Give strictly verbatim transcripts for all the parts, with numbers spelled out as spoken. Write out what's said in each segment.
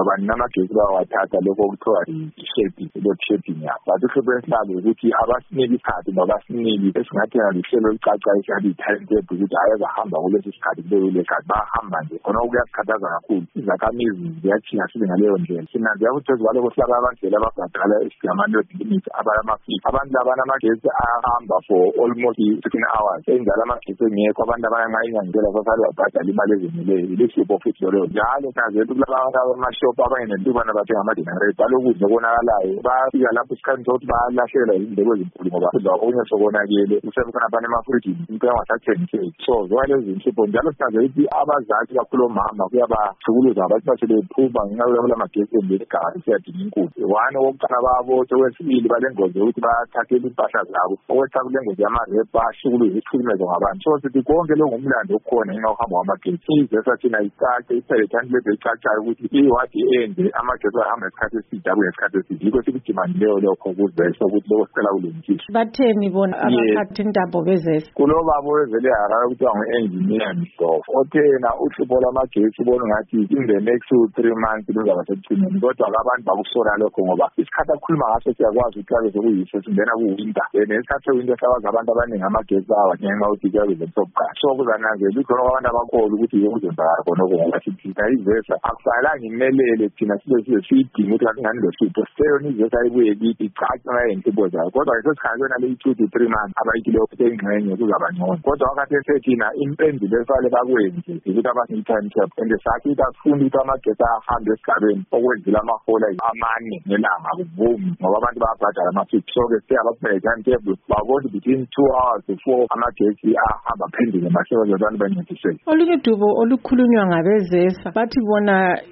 ngoba namagesi bawathatha lokho okuthiwa i-shaping load shaping yabo but uhlupho lalo ukuthi abasiniki isikhathi babasiniki esingathena lihlelo licaca isabi timetable ukuthi ayazahamba kulesi sikhathi kuleyo lesikhathi bahamba nje khona okuyasikhathaza kakhulu izakhamizi ziyathinga sibe ngaleyo ndlela sinanze ukuthi ezibalo kuhlaba abandlela ababhadala ama-load limit abayamafiki abantu labanamagesi ahamba for almost sixteen hours enjalo amagesi engekho abantu abanyanqanyangela basale babhadala imali ezimeleyo ilesipho futhi lolo njalo sinazela kulaba amashop abangenentubana bathenga ama-generator alokudla okonakalayo bafika lapho isikhathi sokuthi balahlela izindleko ezinkulu ngoba kudla okunye sokonakele kusekhona abantu emafrijini into engasathengiseki so zokalezi nhlupho njalo sinazela ukuthi abazali kakhulu omama kuyabahlukumeza abantu basebephuma ngenxa yokuthi magesi engeligaba siyadinga inkulu one wokuqala babo okwesibili balengozi ukuthi bathathele impahla zabo okwesithathu kulengozi yamarep bahlukumeza ihlukumezo ngabantu so sithi konke lo ngumlando okhona ngenxa yokuhamba kwamagesi izesa thina icace iphelethani lebe icacayo ukuthi iwadi ende amagesi ahamba isikhathi eside abuye isikhathi eside yikho sikudimandileyo lokho kuzesa ukuthi lokho sicela kulungisiswa batheni bona abaphathi intambo bezesa kulobaba owezele harare kuthiwa ngu-engineer Mdlovu othena uhlupho lwamagesi ubona ngathi in the next two three months luzaba sekucineni kodwa abantu bakusola lokho ngoba isikhathi akhuluma ngaso siyakwazi ukuthi kabe sekuyiso singena kuwinter then isikhathi sewinter sabazi abantu abaningi amagesi awa ngenxa yokuthi kuyabe zemsobukala so kuzananzela ikhona abantu abakhona ukuthi yokuzenzakala khonoko ngoba thina izesa akufanelanga imelele thina sibe sibe siyidinga ukuthi kasingani lohlupho seyona izesa ibuye kithi icace ngayinhlupho zayo kodwa ngesesikhathi yona le two to three months abayikileyo engxenye kuzaba ngcono kodwa wakhathi esethina impendulo esale bakwenze ukuthi abasiyi-timetable and sakithi asifuni ukuthi amagesi ahambe esigabeni okwenzela amahola amane nelanga akuvumi ngoba abantu bayabhadala ama-fifty so-ke siyabaphe timetable babona between two hours to four amagesi ahamba phendule masebenza abantu bancediseke olunye dubo olukhulunywa ngabezesa bathi bona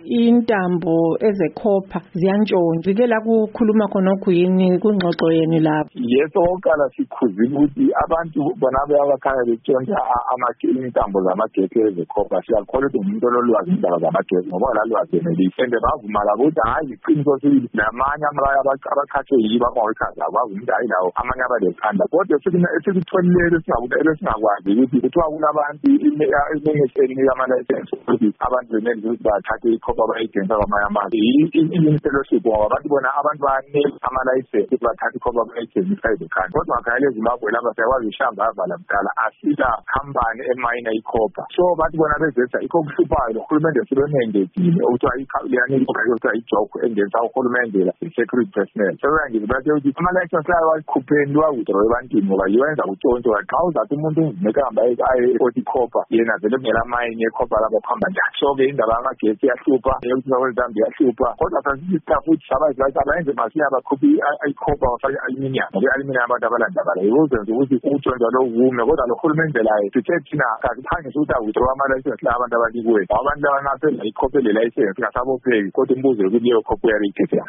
intambo ezekhopha ziyantshontshwa zike la kukhuluma khonokho yini kungxoxo yenu lapho yeso okokuqala sikhuzile ukuthi abantu bona abakhanya betshontsha intambo zamagesi ezekhopha siyakholwa ukuthi umuntu ololwazi indaba zamagesi ngoba lalwazi enelisi and bavuma labo ukuthi hayi iqiniso sibili namanye amalayo abakhathwe yibo amawekhazi abo bavuma ukuthi hayi lawo amanye abalethanda kodwa esikutholilele esingakwazi ukuthi kuthiwa kulabantu imengeseni yamalayisensi ukuthi abantu benelisa ukuthi bathathe ikhopha bayidonsa kwamanye amazwe i-fellowship ngoba abantu bona abantu banele amalayisensi ukuthi bathathe ikhopha bayidonsa ezikhani kodwa ngakhayela ezimbabwe lapha siyakwazi ishamba yavala mdala asila khampani emayina ikhopha so bathi bona bezesa ikho kuhluphayo nohulumende silonengekile okuthiwa leyani okuthiwa ijoke engenisa uhulumende i-security personnel sebengize bathe ukuthi amalayisensi layo wakhupheni liwawithdraw ebantwini ngoba yiwenza utshontsho xa uzathi umuntu ungumeka hamba aye forty khopha yena vele kungela mayini ekhopha lapho kuhamba njani so-ke indaba yamagesi iyahlupha eyokuthi bakwezintambo iyahlupha kodwa sasisistaff ukuthi sabazi bathi abayenze masinya bakhuphe ikhopha bafake i-aluminium ngoba i-aluminium abantu abalandabala yiwozenza ukuthi utshontsho lo vume kodwa lo hulumende layo sithe thina kasiphangisa ukuthi awithdraw amalayisensi la abantu abanikweni ngoba abantu laba ngasela ikhopha le layisensi ngasabopheki kodwa umbuzo ukuthi leyo khopha uyareyithethela